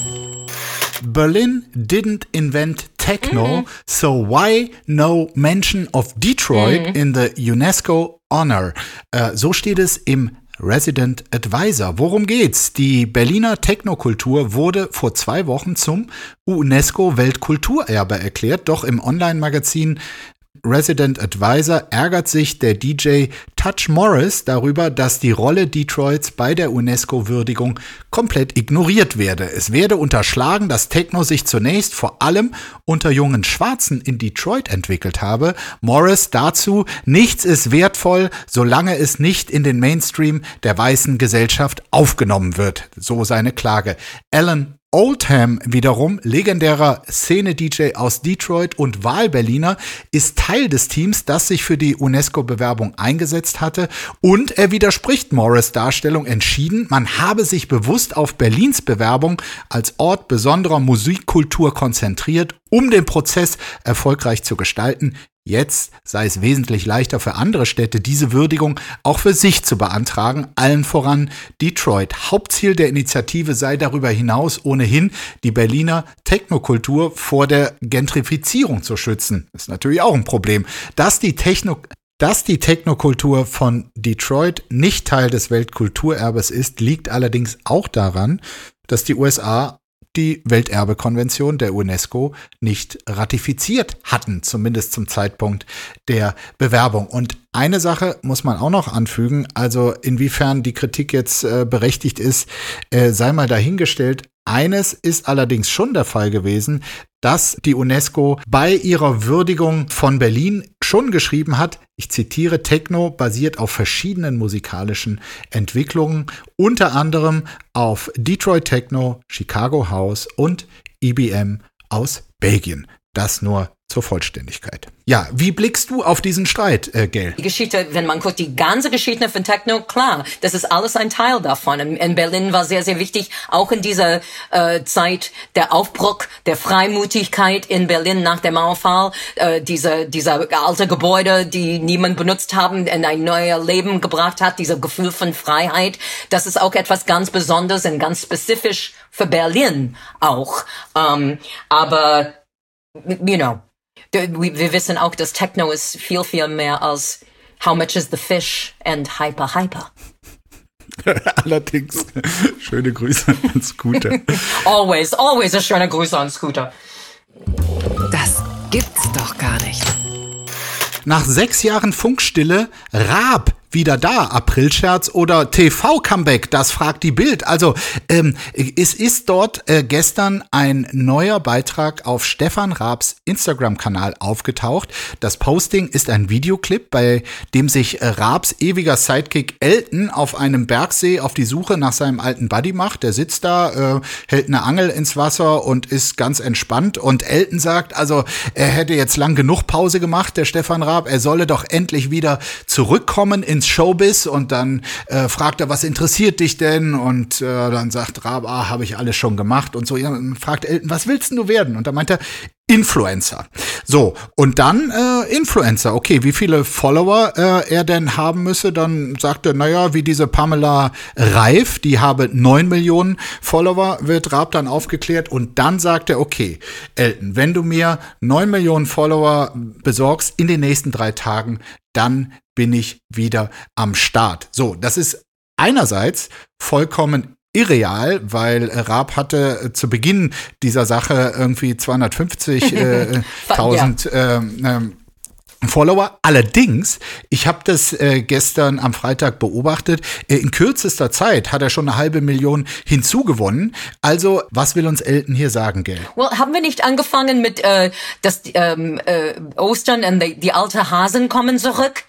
Berlin didn't invent techno, so why no mention of Detroit in the UNESCO honor? So steht es im Resident Advisor. Worum geht's? Die Berliner Technokultur wurde vor 2 Wochen zum UNESCO-Weltkulturerbe erklärt, doch im Online-Magazin Resident Advisor ärgert sich der DJ Touch Morris darüber, dass die Rolle Detroits bei der UNESCO-Würdigung komplett ignoriert werde. Es werde unterschlagen, dass Techno sich zunächst vor allem unter jungen Schwarzen in Detroit entwickelt habe. Morris dazu: Nichts ist wertvoll, solange es nicht in den Mainstream der weißen Gesellschaft aufgenommen wird. So seine Klage. Alan Oldham wiederum, legendärer Szene-DJ aus Detroit und Wahlberliner, ist Teil des Teams, das sich für die UNESCO-Bewerbung eingesetzt hatte, und er widerspricht Morris' Darstellung entschieden, man habe sich bewusst auf Berlins Bewerbung als Ort besonderer Musikkultur konzentriert, um den Prozess erfolgreich zu gestalten. Jetzt sei es wesentlich leichter für andere Städte, diese Würdigung auch für sich zu beantragen, allen voran Detroit. Hauptziel der Initiative sei darüber hinaus ohnehin, die Berliner Technokultur vor der Gentrifizierung zu schützen. Das ist natürlich auch ein Problem. Dass die Technokultur von Detroit nicht Teil des Weltkulturerbes ist, liegt allerdings auch daran, dass die USA die Welterbekonvention der UNESCO nicht ratifiziert hatten, zumindest zum Zeitpunkt der Bewerbung. Und eine Sache muss man auch noch anfügen, also inwiefern die Kritik jetzt berechtigt ist, sei mal dahingestellt. Eines ist allerdings schon der Fall gewesen, dass die UNESCO bei ihrer Würdigung von Berlin schon geschrieben hat, ich zitiere, Techno basiert auf verschiedenen musikalischen Entwicklungen, unter anderem auf Detroit Techno, Chicago House und EBM aus Belgien. Das nur zur Vollständigkeit. Ja, wie blickst du auf diesen Streit, Gail? Die Geschichte, wenn man guckt, die ganze Geschichte von Techno, klar, das ist alles ein Teil davon. In Berlin war sehr, sehr wichtig, auch in dieser Zeit, der Aufbruch, der Freimutigkeit in Berlin nach dem Mauerfall, diese alte Gebäude, die niemand benutzt haben, in ein neues Leben gebracht hat, dieses Gefühl von Freiheit, das ist auch etwas ganz Besonderes und ganz spezifisch für Berlin auch. Aber, you know, wir wissen auch, dass Techno ist viel, viel mehr als How much is the fish and hyper, hyper. Allerdings, schöne Grüße an Scooter. Always a schöne Grüße an Scooter. Das gibt's doch gar nicht. Nach 6 Jahren Funkstille, Raab wieder da, Aprilscherz oder TV-Comeback, das fragt die Bild. Also es ist dort gestern ein neuer Beitrag auf Stefan Raabs Instagram-Kanal aufgetaucht. Das Posting ist ein Videoclip, bei dem sich Raabs ewiger Sidekick Elton auf einem Bergsee auf die Suche nach seinem alten Buddy macht. Der sitzt da, hält eine Angel ins Wasser und ist ganz entspannt. Und Elton sagt, also er hätte jetzt lang genug Pause gemacht, der Stefan Raab. Er solle doch endlich wieder zurückkommen ins Showbiz, und dann fragt er, was interessiert dich denn? Und dann sagt Raab, habe ich alles schon gemacht und so. Ja, dann fragt Elton, was willst denn du werden? Und dann meint er, Influencer. So, und dann Influencer. Okay, wie viele Follower er denn haben müsse? Dann sagt er, naja, wie diese Pamela Reif, die habe 9 Millionen Follower, wird Raab dann aufgeklärt. Und dann sagt er, okay, Elton, wenn du mir 9 Millionen Follower besorgst in den nächsten 3 Tagen, dann bin ich wieder am Start. So, das ist einerseits vollkommen irreal, weil Raab hatte zu Beginn dieser Sache irgendwie 250.000 Follower. Allerdings, ich habe das gestern am Freitag beobachtet, in kürzester Zeit hat er schon 500.000 hinzugewonnen. Also, was will uns Elton hier sagen, Gail? Well, haben wir nicht angefangen mit, dass Ostern und die alte Hasen kommen zurück?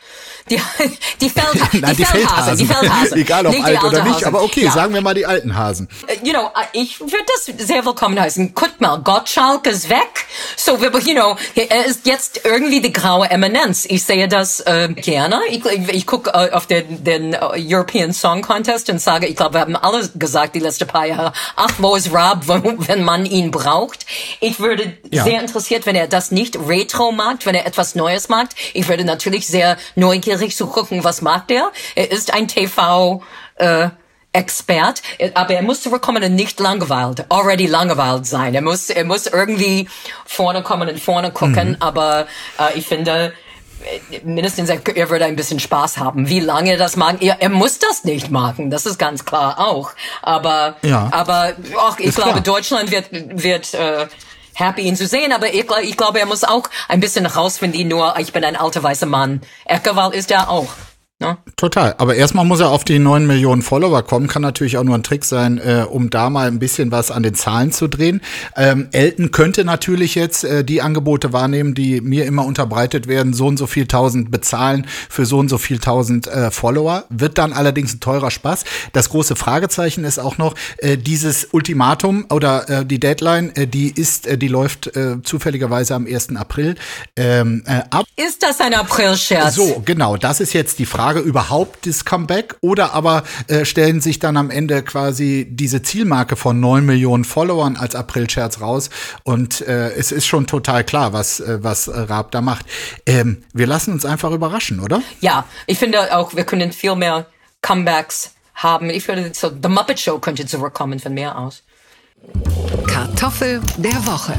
Die Feldhase. Egal ob nicht alt oder nicht, Hase. aber okay, Ja. sagen wir mal die alten Hasen. Ich würde das sehr willkommen heißen. Guck mal, Gottschalk ist weg. So, er ist jetzt irgendwie die graue Eminenz. Ich sehe das gerne. Ich gucke auf den European Song Contest und sage, ich glaube, wir haben alle gesagt die letzten paar Jahre, ach, wo ist Rob, wenn man ihn braucht. Ich würde sehr interessiert, wenn er das nicht retro macht, wenn er etwas Neues macht. Ich würde natürlich sehr neugierig zu gucken, was macht er. Er ist ein TV Expert, aber er muss zurückkommen und nicht langweilt sein. Er muss irgendwie vorne kommen und vorne gucken, aber ich finde, mindestens er würde ein bisschen Spaß haben. Wie lange er das mag, er muss das nicht machen, das ist ganz klar auch. Aber ich glaube, Deutschland wird happy, ihn zu sehen, aber ich glaube, er muss auch ein bisschen rausfinden, nur ich bin ein alter weißer Mann. Eckewald ist er auch. No? Total. Aber erstmal muss er auf die 9 Millionen Follower kommen. Kann natürlich auch nur ein Trick sein, um da mal ein bisschen was an den Zahlen zu drehen. Elton könnte natürlich jetzt die Angebote wahrnehmen, die mir immer unterbreitet werden. So und so viel 1000 bezahlen für so und so viel 1000 Follower. Wird dann allerdings ein teurer Spaß. Das große Fragezeichen ist auch noch, dieses Ultimatum oder die Deadline, die läuft zufälligerweise am 1. April ab. Ist das ein April-Scherz? So, genau. Das ist jetzt die Frage, überhaupt das Comeback, oder aber stellen sich dann am Ende quasi diese Zielmarke von 9 Millionen Followern als April-Scherz raus, und es ist schon total klar, was Raab da macht. Wir lassen uns einfach überraschen, oder? Ja, ich finde auch, wir können viel mehr Comebacks haben. Ich finde, so The Muppet Show könnte zurückkommen von mir aus. Kartoffel der Woche.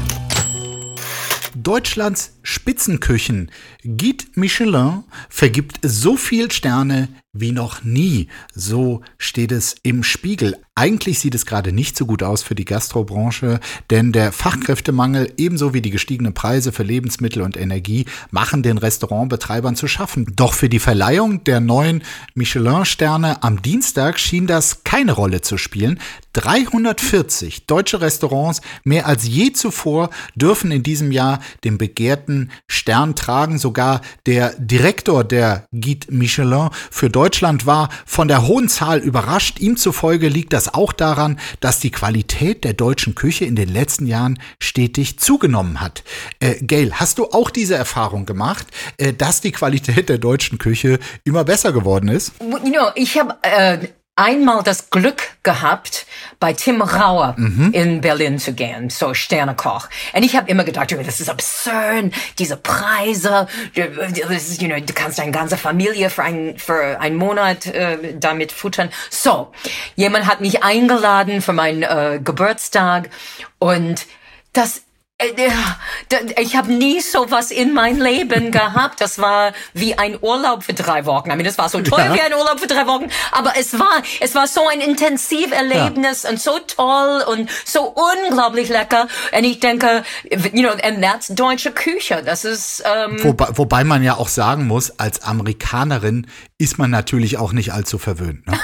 Deutschlands Spitzenküchen Guide Michelin vergibt so viel Sterne wie noch nie. So steht es im Spiegel. Eigentlich sieht es gerade nicht so gut aus für die Gastrobranche, denn der Fachkräftemangel ebenso wie die gestiegenen Preise für Lebensmittel und Energie machen den Restaurantbetreibern zu schaffen. Doch für die Verleihung der neuen Michelin-Sterne am Dienstag schien das keine Rolle zu spielen. 340 deutsche Restaurants, mehr als je zuvor, dürfen in diesem Jahr den begehrten Stern tragen. Sogar der Direktor der Guide Michelin für Deutschland war von der hohen Zahl überrascht. Ihm zufolge liegt das auch daran, dass die Qualität der deutschen Küche in den letzten Jahren stetig zugenommen hat. Gail, hast du auch diese Erfahrung gemacht, dass die Qualität der deutschen Küche immer besser geworden ist? Ich habe einmal das Glück gehabt, bei Tim Rauer in Berlin zu gehen, so Sternekoch. Und ich habe immer gedacht, das ist absurd, diese Preise, du kannst deine ganze Familie für einen Monat damit futtern. So, jemand hat mich eingeladen für meinen Geburtstag, und ich habe nie sowas in mein Leben gehabt. Das war wie ein Urlaub für 3 Wochen. Das war so toll wie ein Urlaub für 3 Wochen. Aber es war so ein Intensiverlebnis und so toll und so unglaublich lecker. Und ich denke, and that's deutsche Küche. Das ist, Wobei man ja auch sagen muss, als Amerikanerin ist man natürlich auch nicht allzu verwöhnt, ne?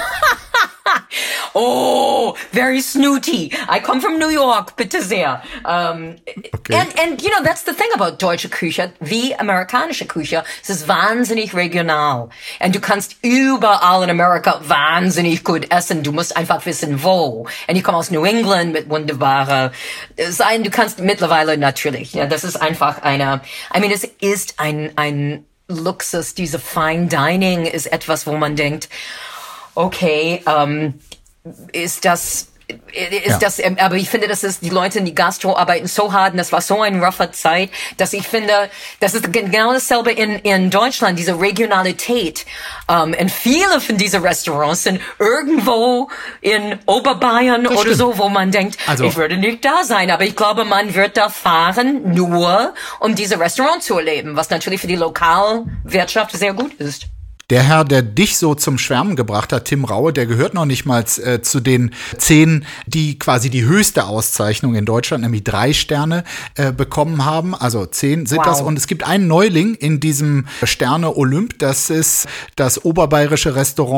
Oh, very snooty. I come from New York, bitte sehr. Okay. And that's the thing about deutsche Küche, wie amerikanische Küche. Es ist wahnsinnig regional. Und du kannst überall in Amerika wahnsinnig gut essen. Du musst einfach wissen, wo. Und ich komme aus New England mit wunderbaren Sein. Du kannst mittlerweile natürlich, das ist einfach es ist ein Luxus. Diese Fine Dining ist etwas, wo man denkt, okay, ist das, aber ich finde, die Leute in die Gastro arbeiten so hart, und das war so eine roughe Zeit, dass ich finde, das ist genau dasselbe in Deutschland, diese Regionalität. Und viele von diesen Restaurants sind irgendwo in Oberbayern Das oder stimmt. so, wo man denkt, ich würde nicht da sein, aber ich glaube, man wird da fahren, nur um diese Restaurants zu erleben, was natürlich für die Lokalwirtschaft sehr gut ist. Der Herr, der dich so zum Schwärmen gebracht hat, Tim Raue, der gehört noch nicht mal zu den 10, die quasi die höchste Auszeichnung in Deutschland, nämlich 3 Sterne bekommen haben. Also 10 sind das. Und es gibt einen Neuling in diesem Sterne Olymp. Das ist das oberbayerische Restaurant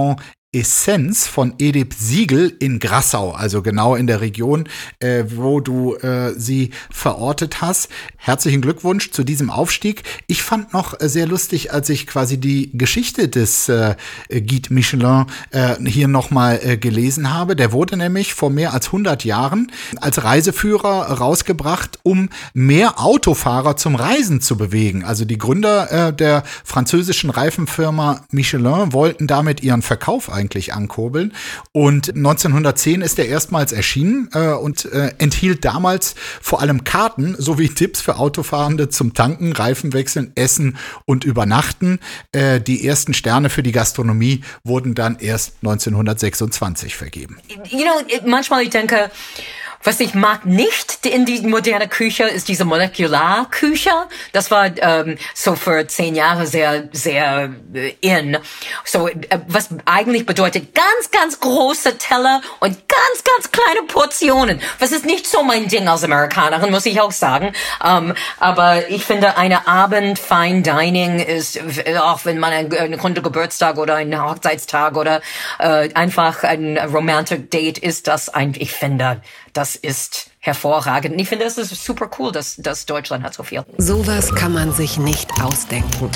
Essenz von Edip Siegel in Grassau, also genau in der Region, wo du sie verortet hast. Herzlichen Glückwunsch zu diesem Aufstieg. Ich fand noch sehr lustig, als ich quasi die Geschichte des Guide Michelin hier nochmal gelesen habe. Der wurde nämlich vor mehr als 100 Jahren als Reiseführer rausgebracht, um mehr Autofahrer zum Reisen zu bewegen. Also die Gründer der französischen Reifenfirma Michelin wollten damit ihren Verkauf eigentlich ankurbeln. Und 1910 ist er erstmals erschienen und enthielt damals vor allem Karten sowie Tipps für Autofahrende zum Tanken, Reifen wechseln, Essen und Übernachten. Die ersten Sterne für die Gastronomie wurden dann erst 1926 vergeben. You know, manchmal ich denke, was ich mag nicht in die moderne Küche, ist diese Molekularküche. Das war so für 10 Jahre sehr, sehr in. So, was eigentlich bedeutet ganz, ganz große Teller und ganz, ganz kleine Portionen. Was ist nicht so mein Ding als Amerikanerin, muss ich auch sagen. Aber ich finde, eine Abend Fine Dining ist, auch wenn man einen runden Geburtstag oder einen Hochzeitstag oder einfach ein Romantic Date ist, ich finde, das ist hervorragend. Und ich finde, es ist super cool, dass Deutschland hat so viel. Sowas kann man sich nicht ausdenken.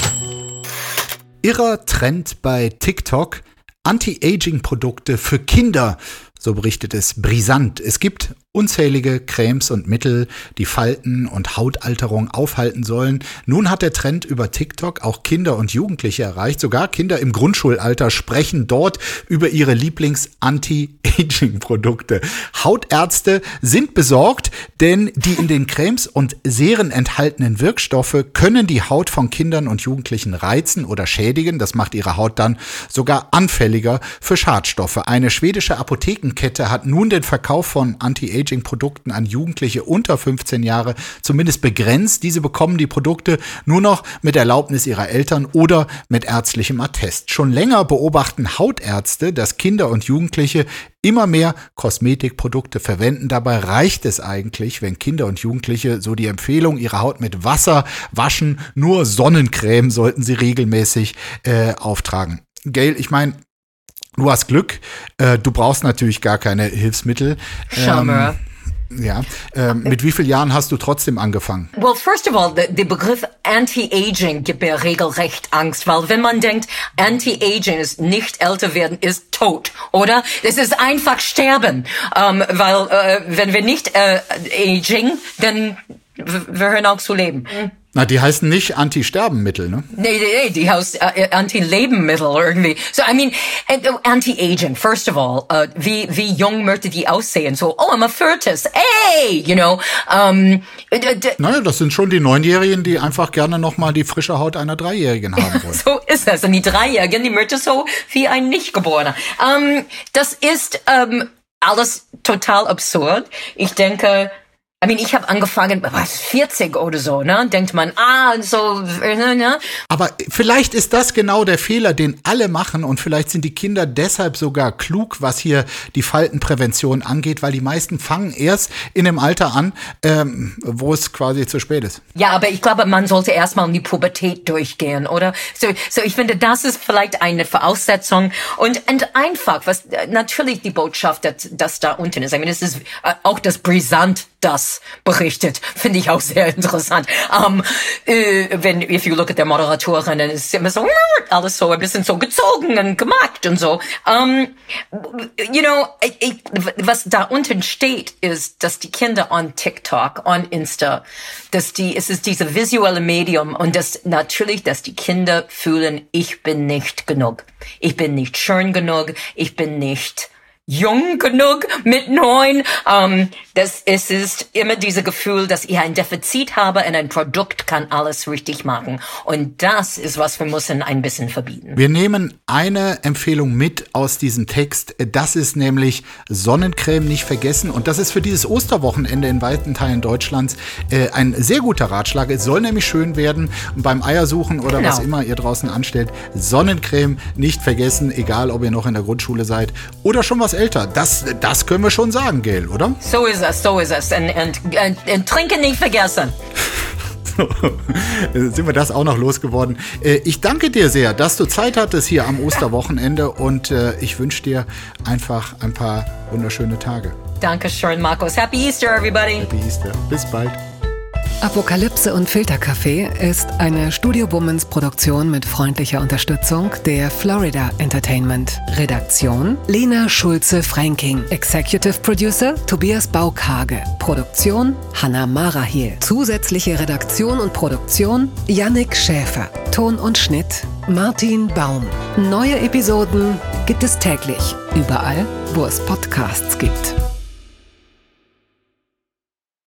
Irrer Trend bei TikTok: Anti-Aging-Produkte für Kinder. So berichtet es Brisant. Es gibt unzählige Cremes und Mittel, die Falten und Hautalterung aufhalten sollen. Nun hat der Trend über TikTok auch Kinder und Jugendliche erreicht. Sogar Kinder im Grundschulalter sprechen dort über ihre Lieblings-Anti-Aging-Produkte. Hautärzte sind besorgt, denn die in den Cremes und Seren enthaltenen Wirkstoffe können die Haut von Kindern und Jugendlichen reizen oder schädigen. Das macht ihre Haut dann sogar anfälliger für Schadstoffe. Eine schwedische Apothekenkette hat nun den Verkauf von Anti-Aging-Produkten an Jugendliche unter 15 Jahre zumindest begrenzt. Diese bekommen die Produkte nur noch mit Erlaubnis ihrer Eltern oder mit ärztlichem Attest. Schon länger beobachten Hautärzte, dass Kinder und Jugendliche immer mehr Kosmetikprodukte verwenden. Dabei reicht es eigentlich, wenn Kinder und Jugendliche so die Empfehlung, ihre Haut mit Wasser waschen. Nur Sonnencreme sollten sie regelmäßig auftragen. Gail, ich meine, du hast Glück, du brauchst natürlich gar keine Hilfsmittel. Schau Mit wie vielen Jahren hast du trotzdem angefangen? Well, first of all, der Begriff Anti-Aging gibt mir regelrecht Angst, weil wenn man denkt, Anti-Aging ist nicht älter werden, ist tot, oder? Es ist einfach sterben, weil wenn wir nicht aging, dann wir hören auch zu leben. Na, die heißen nicht Anti-Sterben-Mittel, ne? Nee, die heißt Anti-Leben-Mittel irgendwie. So, I mean, Anti-Aging, first of all, wie jung möchte die aussehen? So, oh, I'm a fetus, hey, you know. Naja, das sind schon die 9-Jährigen, die einfach gerne nochmal die frische Haut einer 3-Jährigen haben wollen. So ist das. Und die 3-Jährigen, die möchte so wie ein Nichtgeborener. Das ist alles total absurd. Ich denke, ich habe angefangen, 40 oder so, ne? Denkt man, so, ne? Aber vielleicht ist das genau der Fehler, den alle machen, und vielleicht sind die Kinder deshalb sogar klug, was hier die Faltenprävention angeht, weil die meisten fangen erst in dem Alter an, wo es quasi zu spät ist. Ja, aber ich glaube, man sollte erstmal in die Pubertät durchgehen, oder? So ich finde, das ist vielleicht eine Voraussetzung und einfach, was natürlich die Botschaft, dass da unten ist. Es ist auch das Brisant, das berichtet, finde ich auch sehr interessant. If you look at der Moderatorin, dann ist immer so, alles so ein bisschen so gezogen und gemacht und so. Was da unten steht, ist, dass die Kinder on TikTok, on Insta, es ist diese visuelle Medium und dass die Kinder fühlen, ich bin nicht genug. Ich bin nicht schön genug. Ich bin nicht jung genug mit 9. Es ist immer dieses Gefühl, dass ich ein Defizit habe und ein Produkt kann alles richtig machen. Und das ist, was wir müssen ein bisschen verbieten. Wir nehmen eine Empfehlung mit aus diesem Text. Das ist nämlich Sonnencreme nicht vergessen. Und das ist für dieses Osterwochenende in weiten Teilen Deutschlands ein sehr guter Ratschlag. Es soll nämlich schön werden beim Eiersuchen oder was immer ihr draußen anstellt. Sonnencreme nicht vergessen, egal ob ihr noch in der Grundschule seid oder schon was älter. Das können wir schon sagen, Gail, oder? So ist es. Und trinken nicht vergessen. So, sind wir das auch noch losgeworden. Ich danke dir sehr, dass du Zeit hattest hier am Osterwochenende und ich wünsche dir einfach ein paar wunderschöne Tage. Dankeschön, Markus. Happy Easter, everybody. Happy Easter. Bis bald. Apokalypse und Filterkaffee ist eine Studio Bummens Produktion mit freundlicher Unterstützung der Florida Entertainment. Redaktion Lena Schulze-Fränking. Executive Producer Tobias Baukhage. Produktion Hanna Marahiel. Zusätzliche Redaktion und Produktion Yannick Schäfer. Ton und Schnitt Martin Baum. Neue Episoden gibt es täglich, überall, wo es Podcasts gibt.